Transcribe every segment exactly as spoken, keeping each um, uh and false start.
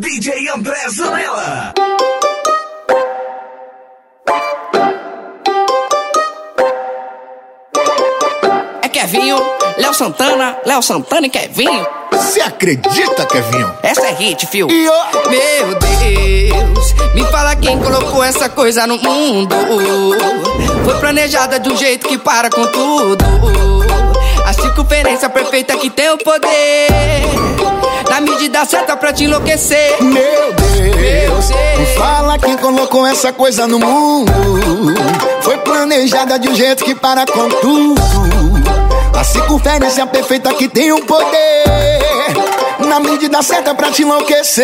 D J André Zanella. É Kevinho, Léo Santana, Léo Santana e Kevinho. Você acredita, Kevinho? Essa é hit, fio. E ó, Meu Deus, me fala quem colocou essa coisa no mundo. Foi planejada de um jeito que para com tudo. A circunferência perfeita que tem o poder, na medida certa pra te enlouquecer. meu Deus, Meu Deus. me fala quem colocou essa coisa no mundo. Foi planejada de um jeito que para com tudo. A circunferência perfeita que tem o poder, na medida certa pra te enlouquecer.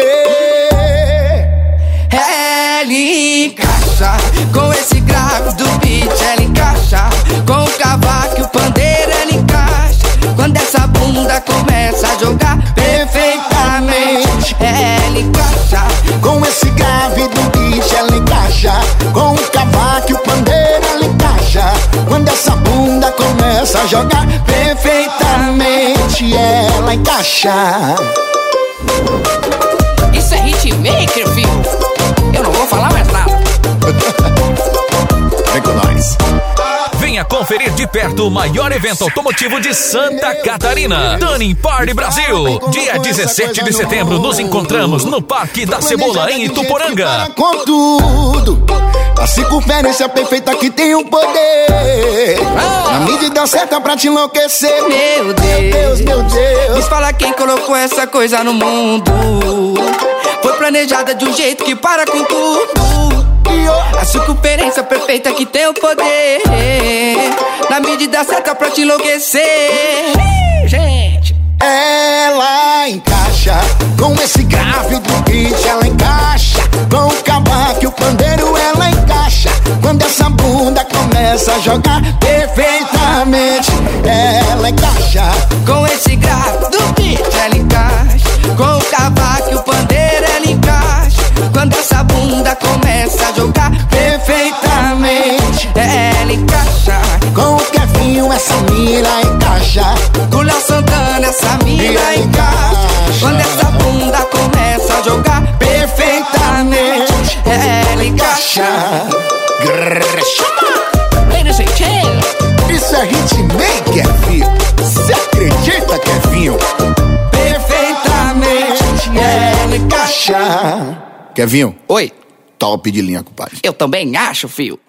Ela encaixa com esse grave do beat, ela encaixa com o cavaco e o pandeiro, ela encaixa quando essa bunda começa a jogar perfeitamente. Ela encaixa Com esse grave do beat ela encaixa, com o cavaco e o pandeiro ela encaixa quando essa bunda começa a jogar perfeitamente. Ela encaixa. Isso é hitmaker, filho. Eu não vou falar mais nada. Vem com nós. Venha conferir de perto o maior evento automotivo de Santa Catarina, Tuning Party Brasil. Dia dezessete de setembro nos encontramos no Parque da Cebola, em Ituporanga. Com tudo, a circunferência perfeita que tem o poder, na medida certa pra te enlouquecer. Meu Deus, Deus, meu me Deus. fala quem colocou essa coisa no mundo. Foi planejada de um jeito que para com tudo. A circunferência perfeita que tem o poder, na medida certa pra te enlouquecer. Gente, Ela encaixa com esse grave do beat, ela encaixa com o cavaco e o pandeiro, ela encaixa quando essa bunda começa a jogar perfeitamente. Ela encaixa com esse grave do beat, ela encaixa com o cavaco e o pandeiro, ela encaixa quando essa bunda começa a jogar perfeitamente. Ela encaixa com o Kevinho, essa mira encaixa. com o Léo Santana, essa mira encaixa quando essa bunda começa a jogar perfeitamente. Ela encaixa. Grrr, chama. Ladies and gentlemen, Isso é hitmaker, filho. Você acredita, Kevinho? perfeitamente. Ela encaixa. Kevinho, Oi, top de linha, compadre. eu também acho, fio.